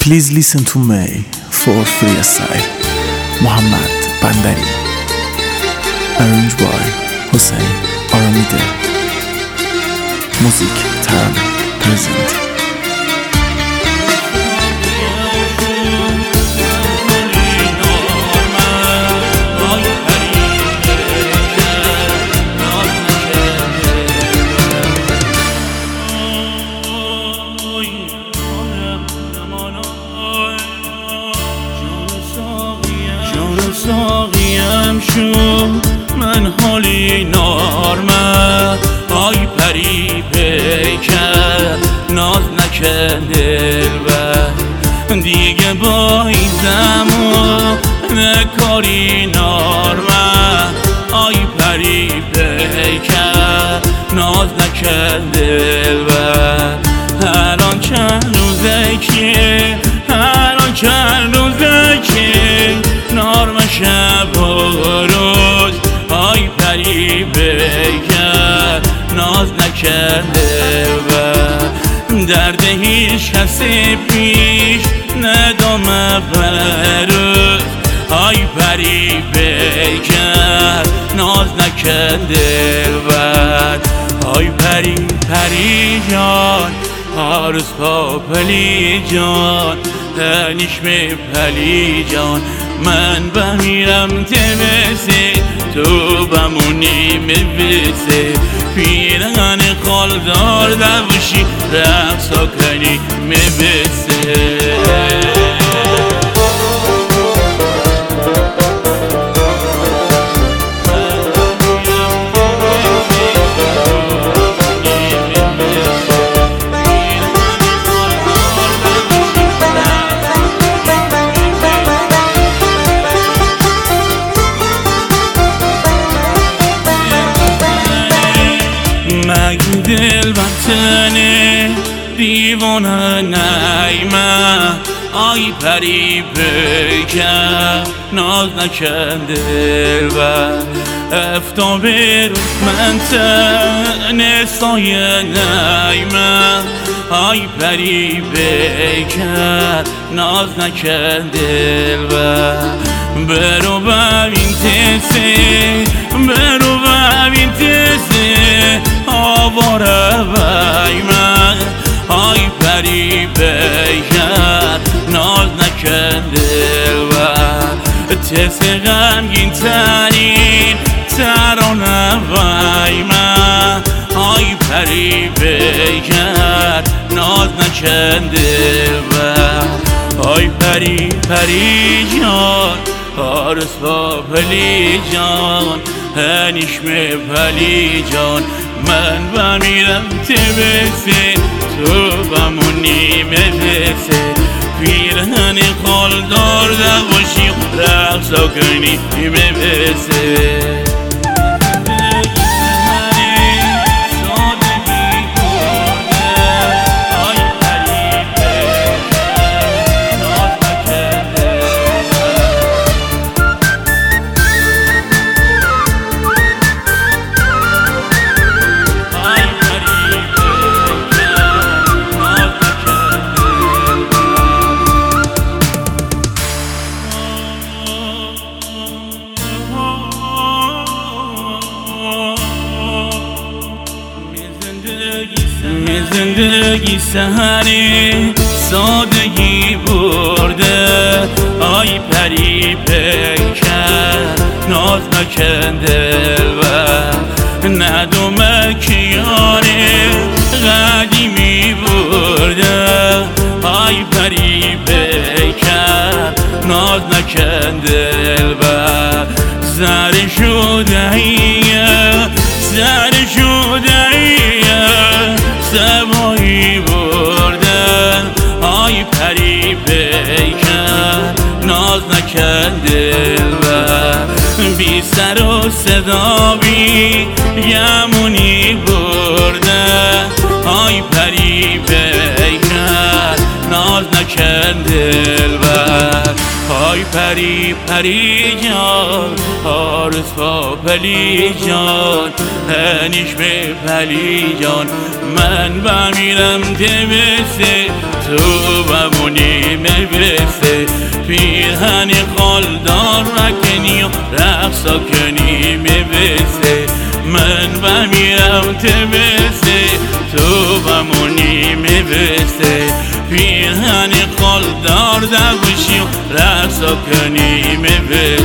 Please listen to me for freestyle. محمد بندری. Arranged by حسین آرامیده. موزیک ترانه پرزنت. ساقیم شو من حالی نارمه آی پری پیکر ناز نکن دلبر دیگه بایدم و نکاری نارمه آی پری پیکر ناز نکن دلبر هر آن چند روزه که نارم شب و روز آی پری بگر ناز نکرده و درد هیچ کسی پیش ندامه بروز آی پری بگر ناز نکرده و آی پری جان آرز پاپلی جان نشم پلی جان من بمیرم تبسه تو بمونی مبسه پیران خالدار دوشی رقصا کنی مبسه مگه دل بطنه دیوانه نیمه آی پری بکر ناز نکن دلبر افتاب روز من تن سایه نیمه آی پری بکر ناز نکن دلبر برو ببین تسه آواره وی من آی پری بگر ناز نکن دلبر تسه غمگین ترین ترانه وی من آی پری بگر ناز نکن دلبر آی پری جان آرز با پلی جان نشم پلی جان من بمیرم تبسه تو بمونی مبسه پیرهن خالدار دوشی رقصا کنی مبسه زندگی سهری سادگی برده آی پری پیکر ناز نکن دلبر ندومه که یاره قدیمی برده آی پری پیکر ناز نکن دلبر زر شدهیه سبایی بردن آی پری پیکر ناز نکن دلبر بی سر و صدا بی گمونی بردن آی پری پیکر ناز نکن دلبر آی پری جان آرز با پلی جان نشم پلی جان من بمیرم تبسه تو بمونی رقصا کنیم بسه من بمیم تبسه تو بمونیم بسه پیرهن خال دار دوشیم رقصا کنیم بسه